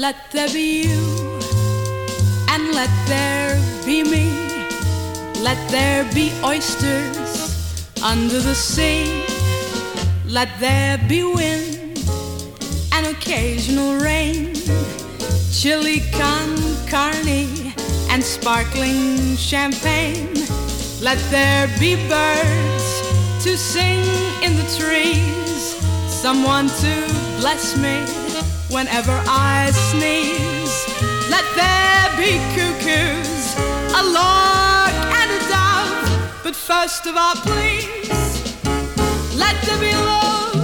Let there be you, and let there be me. Let there be oysters under the sea. Let there be wind and occasional rain, chili con carne and sparkling champagne. Let there be birds to sing in the trees, someone to bless me whenever I sneeze. Let there be cuckoos, a lark and a dove. But first of all, please, let there be love